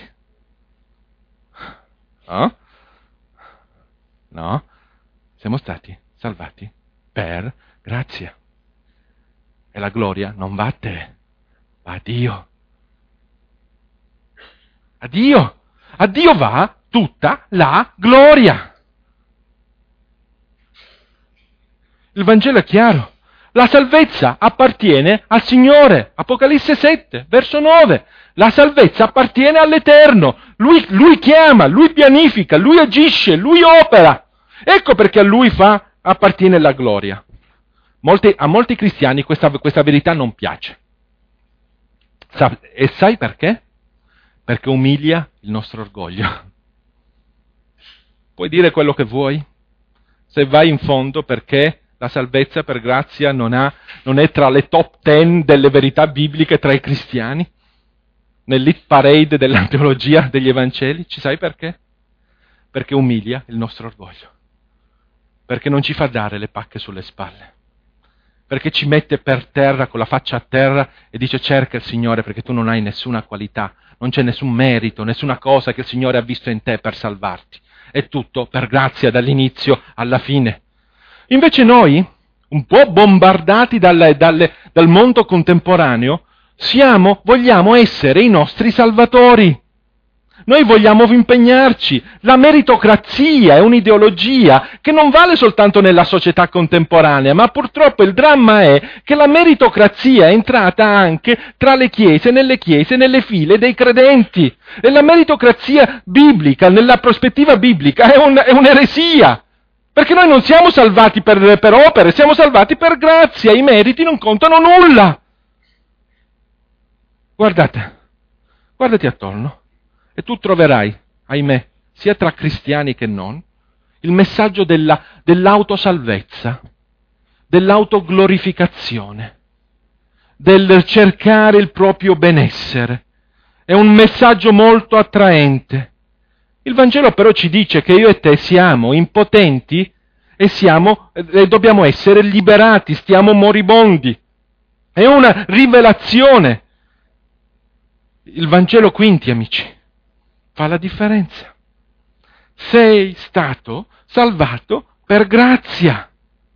No? No, siamo stati salvati per grazia. E la gloria non va a te, va a Dio. A Dio. A Dio va tutta la gloria. Il Vangelo è chiaro. La salvezza appartiene al Signore. Apocalisse sette, verso nove. La salvezza appartiene all'Eterno. Lui, lui chiama, Lui pianifica, Lui agisce, Lui opera. Ecco perché a Lui fa, appartiene la gloria. Molti, a molti cristiani questa, questa verità non piace. Sa, e sai perché? Perché umilia il nostro orgoglio. Puoi dire quello che vuoi, se vai in fondo perché la salvezza per grazia non, ha, non è tra le top ten delle verità bibliche tra i cristiani, nell'hit parade della teologia degli Evangeli. Ci sai perché? Perché umilia il nostro orgoglio, perché non ci fa dare le pacche sulle spalle, perché ci mette per terra con la faccia a terra e dice cerca il Signore perché tu non hai nessuna qualità, non c'è nessun merito, nessuna cosa che il Signore ha visto in te per salvarti. È tutto per grazia dall'inizio alla fine. Invece noi, un po' bombardati dalle, dalle, dal mondo contemporaneo, siamo, vogliamo essere i nostri salvatori. Noi vogliamo impegnarci. La meritocrazia è un'ideologia che non vale soltanto nella società contemporanea, ma purtroppo il dramma è che la meritocrazia è entrata anche tra le chiese, nelle chiese, nelle file dei credenti. E la meritocrazia biblica, nella prospettiva biblica, è, un, è un'eresia. Perché noi non siamo salvati per, per opere, siamo salvati per grazia, i meriti non contano nulla. Guardate, guardati attorno e tu troverai, ahimè, sia tra cristiani che non, il messaggio della, dell'autosalvezza, dell'autoglorificazione, del cercare il proprio benessere. È un messaggio molto attraente. Il Vangelo però ci dice che io e te siamo impotenti e, siamo, e dobbiamo essere liberati, stiamo moribondi. È una rivelazione. Il Vangelo quinti, amici, fa la differenza. Sei stato salvato per grazia.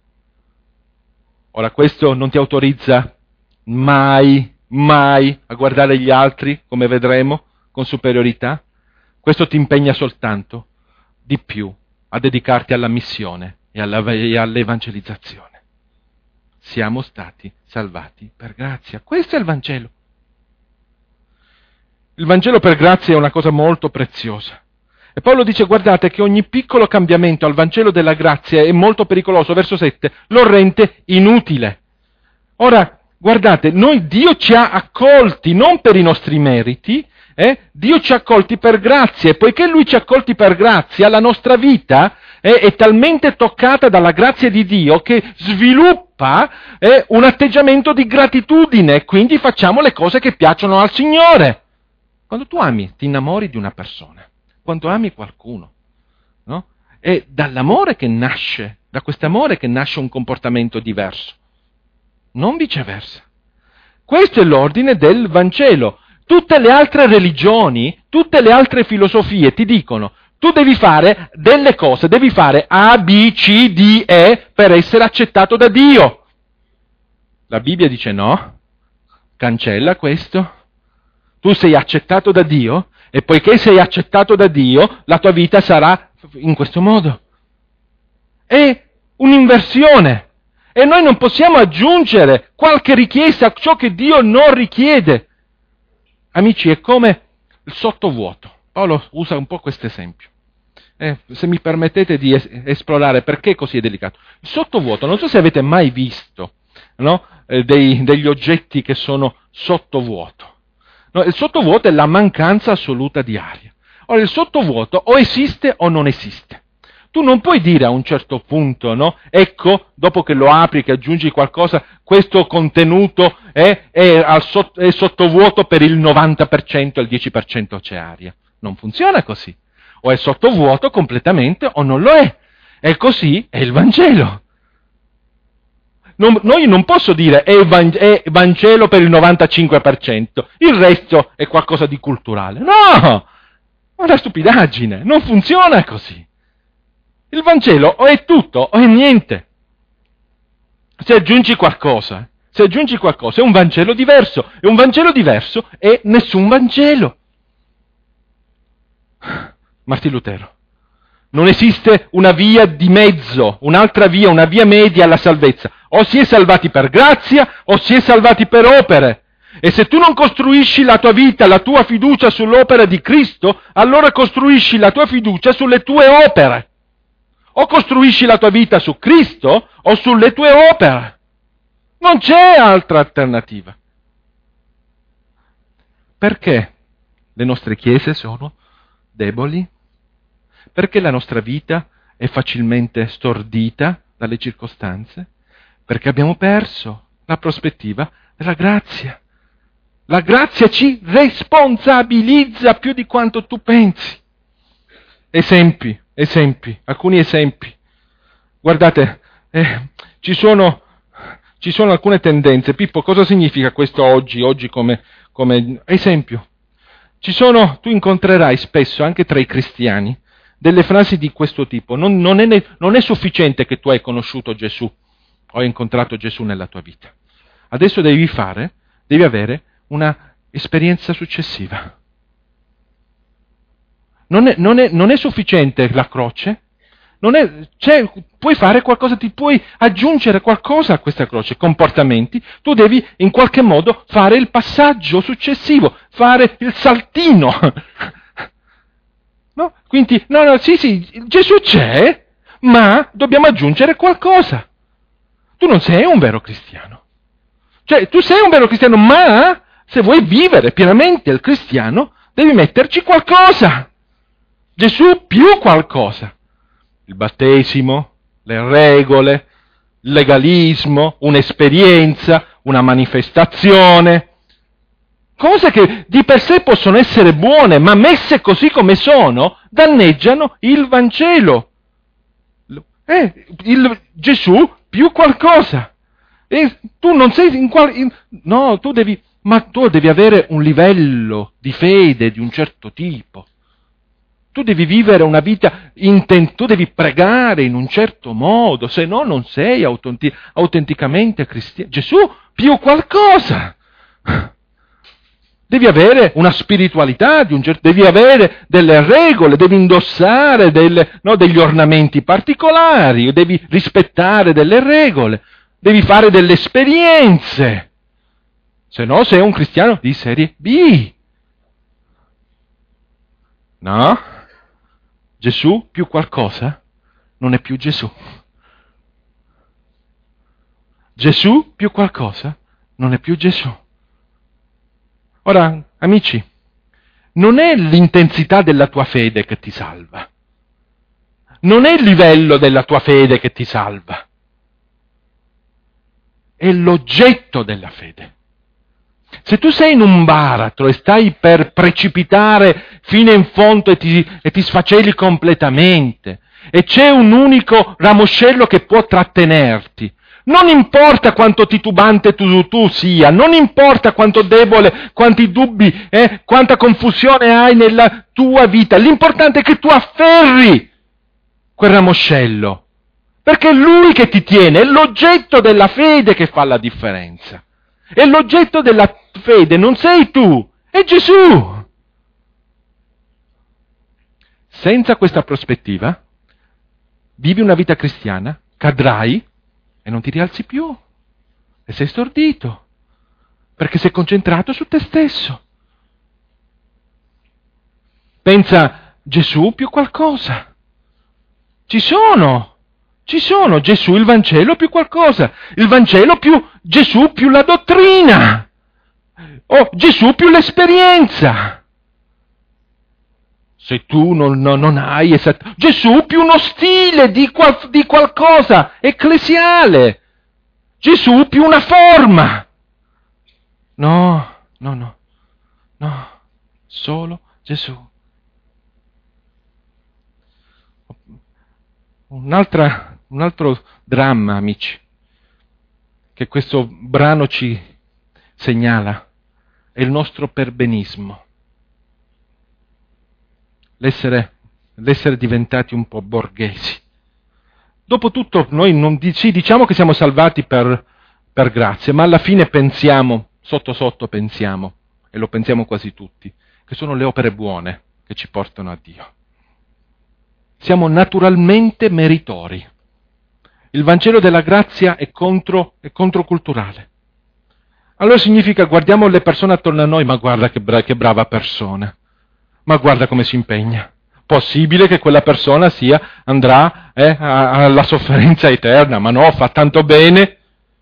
Ora questo non ti autorizza mai, mai a guardare gli altri, come vedremo, con superiorità. Questo ti impegna soltanto di più a dedicarti alla missione e, alla, e all'evangelizzazione. Siamo stati salvati per grazia. Questo è il Vangelo. Il Vangelo per grazia è una cosa molto preziosa. E Paolo dice, guardate che ogni piccolo cambiamento al Vangelo della grazia è molto pericoloso. Verso sette, lo rende inutile. Ora, guardate, noi Dio ci ha accolti non per i nostri meriti, Eh? Dio ci ha accolti per grazia e poiché Lui ci ha accolti per grazia, la nostra vita eh, è talmente toccata dalla grazia di Dio che sviluppa eh, un atteggiamento di gratitudine e quindi facciamo le cose che piacciono al Signore. Quando tu ami, ti innamori di una persona, quando ami qualcuno, no? È dall'amore che nasce, da quest'amore che nasce un comportamento diverso, non viceversa. Questo è l'ordine del Vangelo. Tutte le altre religioni, tutte le altre filosofie ti dicono, Tu devi fare delle cose, devi fare A, B, C, D, E per essere accettato da Dio. La Bibbia dice no, cancella questo. Tu sei accettato da Dio e poiché sei accettato da Dio, la tua vita sarà in questo modo. È un'inversione e noi non possiamo aggiungere qualche richiesta a ciò che Dio non richiede. Amici, è come il sottovuoto. Paolo usa un po' questo esempio. Eh, se mi permettete di es- esplorare perché così è delicato. Il sottovuoto, non so se avete mai visto, no? eh, dei, degli oggetti che sono sottovuoto. No, il sottovuoto è la mancanza assoluta di aria. Ora, il sottovuoto o esiste o non esiste. Tu non puoi dire a un certo punto, no? Ecco, dopo che lo apri, che aggiungi qualcosa, questo contenuto è, è, al sotto, è sottovuoto per il novanta per cento e il dieci per cento c'è aria. Non funziona così. O è sottovuoto completamente o non lo è. E così è il Vangelo. Non, noi non posso dire è, van, è Vangelo per il novantacinque per cento, il resto è qualcosa di culturale. No! È una stupidaggine, non funziona così. Il Vangelo o è tutto o è niente. Se aggiungi qualcosa, se aggiungi qualcosa è un Vangelo diverso, e un Vangelo diverso è nessun Vangelo. Martin Lutero. Non esiste una via di mezzo, un'altra via, una via media alla salvezza. O si è salvati per grazia o si è salvati per opere. E se tu non costruisci la tua vita, la tua fiducia sull'opera di Cristo, allora costruisci la tua fiducia sulle tue opere. O costruisci la tua vita su Cristo o sulle tue opere. Non c'è altra alternativa. Perché le nostre chiese sono deboli? Perché la nostra vita è facilmente stordita dalle circostanze? Perché abbiamo perso la prospettiva della grazia. La grazia ci responsabilizza più di quanto tu pensi. Esempi, esempi, alcuni esempi. Guardate, eh, ci sono, ci sono alcune tendenze. Pippo, cosa significa questo oggi? Oggi come, come esempio. Ci sono, tu incontrerai spesso anche tra i cristiani delle frasi di questo tipo. Non, non, è, non è sufficiente che tu hai conosciuto Gesù o hai incontrato Gesù nella tua vita. Adesso devi fare, devi avere una esperienza successiva. Non è, non è, non è sufficiente la croce, non è, cioè, puoi fare qualcosa, ti puoi aggiungere qualcosa a questa croce, comportamenti, tu devi in qualche modo fare il passaggio successivo, fare il saltino. No? Quindi, no, no, sì, sì, Gesù c'è, ma dobbiamo aggiungere qualcosa. Tu non sei un vero cristiano. Cioè, tu sei un vero cristiano, ma se vuoi vivere pienamente il cristiano, devi metterci qualcosa. Gesù più qualcosa. Il battesimo, le regole, il legalismo, un'esperienza, una manifestazione. Cose che di per sé possono essere buone, ma messe così come sono, danneggiano il Vangelo. Eh, il Gesù più qualcosa. E tu non sei in qual... In, no, tu devi... Ma tu devi avere un livello di fede di un certo tipo. Tu devi vivere una vita, inten- tu devi pregare in un certo modo, se no non sei autenti- autenticamente cristiano. Gesù più qualcosa. Devi avere una spiritualità, di un certo... devi avere delle regole, devi indossare delle, no, degli ornamenti particolari, devi rispettare delle regole, devi fare delle esperienze. Se no sei un cristiano di serie B. No? Gesù più qualcosa non è più Gesù. Gesù più qualcosa non è più Gesù. Ora, amici, non è l'intensità della tua fede che ti salva. Non è il livello della tua fede che ti salva. È l'oggetto della fede. Se tu sei in un baratro e stai per precipitare fino in fondo e ti, e ti sfaceli completamente, e c'è un unico ramoscello che può trattenerti, Non importa quanto titubante tu, tu sia, non importa quanto debole, quanti dubbi, eh, quanta confusione hai nella tua vita, l'importante è che tu afferri quel ramoscello, perché è Lui che ti tiene, è l'oggetto della fede che fa la differenza. E l'oggetto della fede non sei tu, è Gesù. Senza questa prospettiva, vivi una vita cristiana, cadrai e non ti rialzi più. E sei stordito, perché sei concentrato su te stesso. Pensa Gesù più qualcosa. Ci sono, ci sono Gesù, il Vangelo più qualcosa. Il Vangelo più Gesù più la dottrina. O Gesù più l'esperienza. Se tu non, non, non hai esatto, Gesù più uno stile di, qual, di qualcosa ecclesiale, Gesù più una forma. No, no, no, no, solo Gesù. Un'altra, un altro dramma, amici, che questo brano ci segnala, è il nostro perbenismo. L'essere, l'essere diventati un po' borghesi. Dopotutto noi non, sì, diciamo che siamo salvati per, per grazia, ma alla fine pensiamo, sotto sotto pensiamo, e lo pensiamo quasi tutti, che sono le opere buone che ci portano a Dio. Siamo naturalmente meritori. Il Vangelo della grazia è, contro, è controculturale. Allora significa guardiamo le persone attorno a noi, ma guarda che, bra- che brava persona. Ma guarda come si impegna. Possibile che quella persona sia, andrà eh, alla sofferenza eterna, ma no, fa tanto bene.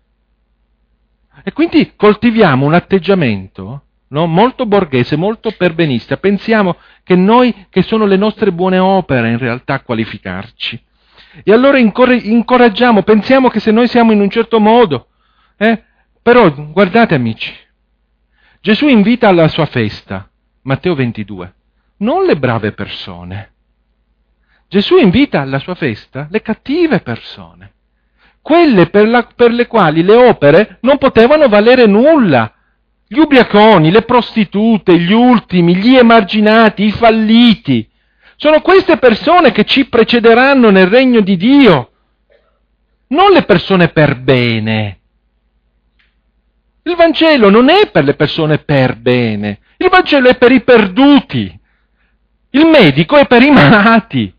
E quindi coltiviamo un atteggiamento no, molto borghese, molto perbenista. Pensiamo che noi, che sono le nostre buone opere in realtà a qualificarci. E allora incor- incoraggiamo, pensiamo che se noi siamo in un certo modo, eh, però guardate amici, Gesù invita alla sua festa, Matteo ventidue, non le brave persone. Gesù invita alla sua festa le cattive persone, quelle per, la, per le quali le opere non potevano valere nulla. Gli ubriaconi, le prostitute, gli ultimi, gli emarginati, i falliti. Sono queste persone che ci precederanno nel regno di Dio, non le persone per bene. Il Vangelo non è per le persone per bene, il Vangelo è per i perduti. Il medico è per i malati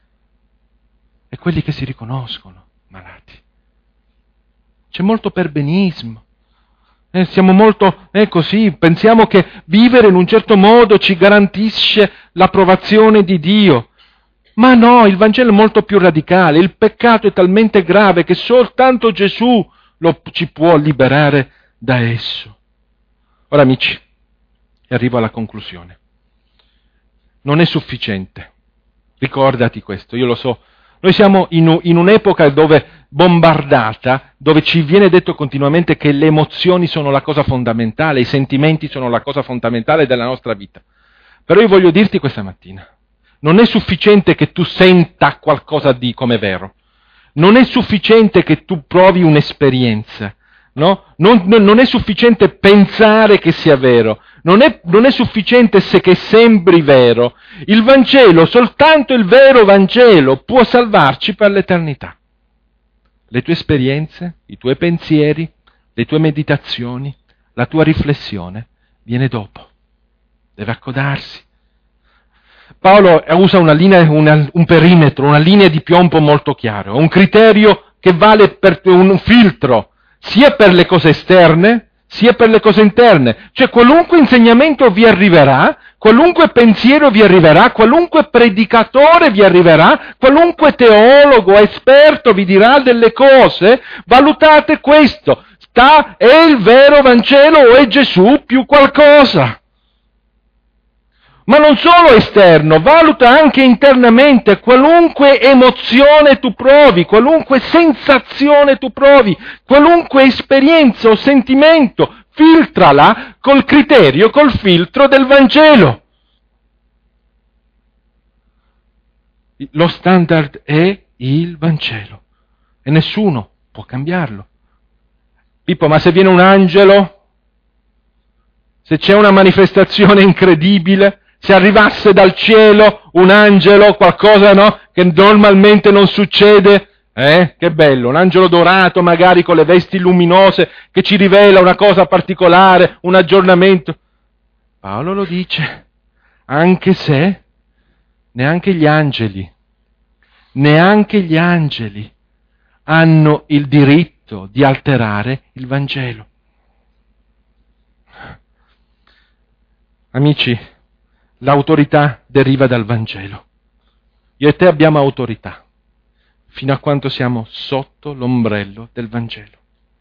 e quelli che si riconoscono malati. C'è molto perbenismo. Eh, siamo molto eh, così, pensiamo che vivere in un certo modo ci garantisce l'approvazione di Dio. Ma no, il Vangelo è molto più radicale. Il peccato è talmente grave che soltanto Gesù lo, ci può liberare da esso. Ora amici, arrivo alla conclusione. Non è sufficiente. Ricordati questo, io lo so. Noi siamo in, in un'epoca dove bombardata, dove ci viene detto continuamente che le emozioni sono la cosa fondamentale, i sentimenti sono la cosa fondamentale della nostra vita. Però io voglio dirti questa mattina, non è sufficiente che tu senta qualcosa di come vero, non è sufficiente che tu provi un'esperienza, no? Non, non è sufficiente pensare che sia vero, non è, non è sufficiente se che sembri vero. Il Vangelo, soltanto il vero Vangelo può salvarci per l'eternità. Le tue esperienze, i tuoi pensieri, le tue meditazioni, la tua riflessione viene dopo, deve accodarsi. Paolo usa una linea, una, un perimetro, una linea di piombo molto chiaro, un criterio che vale per un filtro, sia per le cose esterne, sia per le cose interne. Cioè qualunque insegnamento vi arriverà, qualunque pensiero vi arriverà, qualunque predicatore vi arriverà, qualunque teologo, esperto vi dirà delle cose, valutate questo, sta, è il vero Vangelo o è Gesù più qualcosa? Ma non solo esterno, valuta anche internamente qualunque emozione tu provi, qualunque sensazione tu provi, qualunque esperienza o sentimento, filtrala col criterio, col filtro del Vangelo. Lo standard è il Vangelo e nessuno può cambiarlo. Pippo, ma se viene un angelo, se c'è una manifestazione incredibile, se arrivasse dal cielo un angelo, qualcosa, no, che normalmente non succede, eh? Che bello, un angelo dorato, magari con le vesti luminose, che ci rivela una cosa particolare, un aggiornamento. Paolo lo dice, anche se neanche gli angeli, neanche gli angeli hanno il diritto di alterare il Vangelo. Amici, l'autorità deriva dal Vangelo. Io e te abbiamo autorità, fino a quando siamo sotto l'ombrello del Vangelo.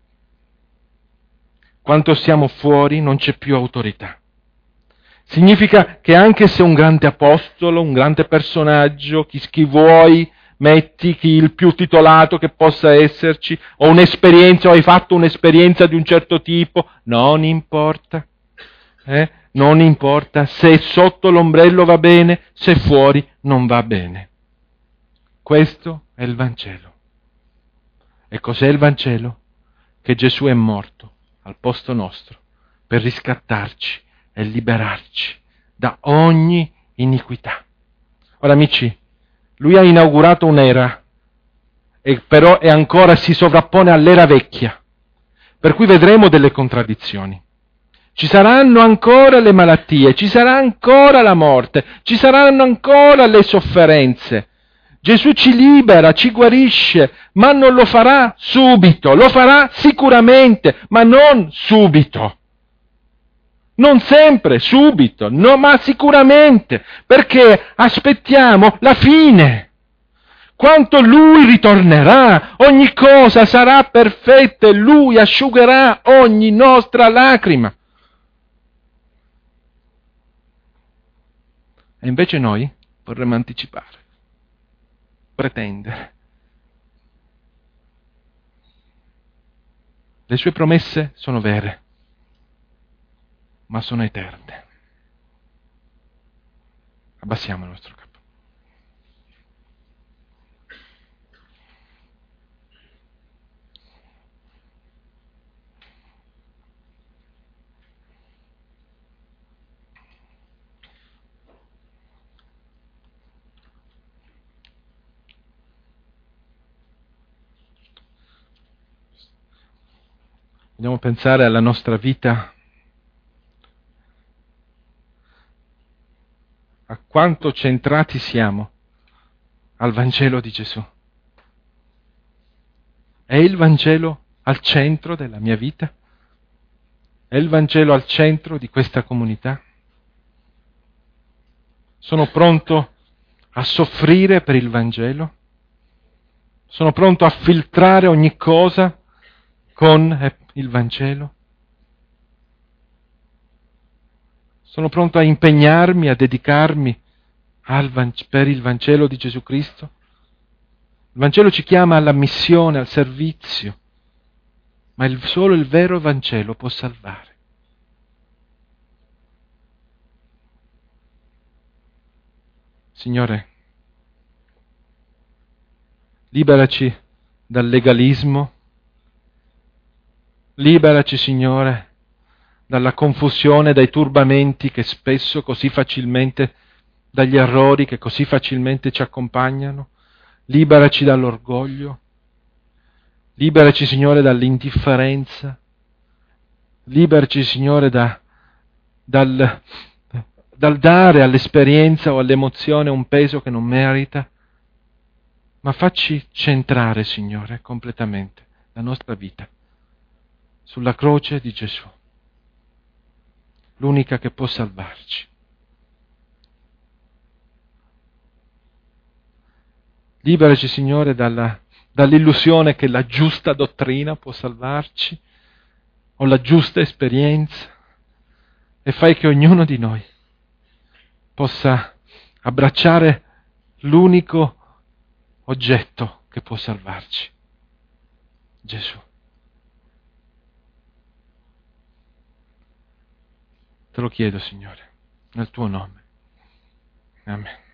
Quando siamo fuori non c'è più autorità. Significa che anche se un grande apostolo, un grande personaggio, chi, chi vuoi, metti chi il più titolato che possa esserci, o un'esperienza, o hai fatto un'esperienza di un certo tipo, non importa. Eh? Non importa, se sotto l'ombrello va bene, se fuori non va bene. Questo è il Vangelo. E cos'è il Vangelo? Che Gesù è morto al posto nostro per riscattarci e liberarci da ogni iniquità. Ora amici, lui ha inaugurato un'era, e però è ancora si sovrappone all'era vecchia, per cui vedremo delle contraddizioni. Ci saranno ancora le malattie, ci sarà ancora la morte, ci saranno ancora le sofferenze. Gesù ci libera, ci guarisce, ma non lo farà subito, lo farà sicuramente, ma non subito. Non sempre, subito, no, ma sicuramente, perché aspettiamo la fine. Quando Lui ritornerà, ogni cosa sarà perfetta e Lui asciugherà ogni nostra lacrima. E invece noi vorremmo anticipare, pretendere. Le sue promesse sono vere, ma sono eterne. Abbassiamo il nostro capo. Vogliamo pensare alla nostra vita, a quanto centrati siamo al Vangelo di Gesù. È il Vangelo al centro della mia vita? È il Vangelo al centro di questa comunità? Sono pronto a soffrire per il Vangelo? Sono pronto a filtrare ogni cosa con il Vangelo? Sono pronto a impegnarmi, a dedicarmi al, per il Vangelo di Gesù Cristo? Il Vangelo ci chiama alla missione, al servizio, ma il, solo il vero Vangelo può salvare. Signore, liberaci dal legalismo, liberaci, Signore, dalla confusione, dai turbamenti che spesso così facilmente, dagli errori che così facilmente ci accompagnano, liberaci dall'orgoglio, liberaci, Signore, dall'indifferenza, liberaci, Signore, da, dal, dal dare all'esperienza o all'emozione un peso che non merita, ma facci centrare, Signore, completamente la nostra vita sulla croce di Gesù, l'unica che può salvarci. Liberaci, Signore, dalla, dall'illusione che la giusta dottrina può salvarci, o la giusta esperienza, e fai che ognuno di noi possa abbracciare l'unico oggetto che può salvarci, Gesù. Te lo chiedo, Signore, nel tuo nome. Amen.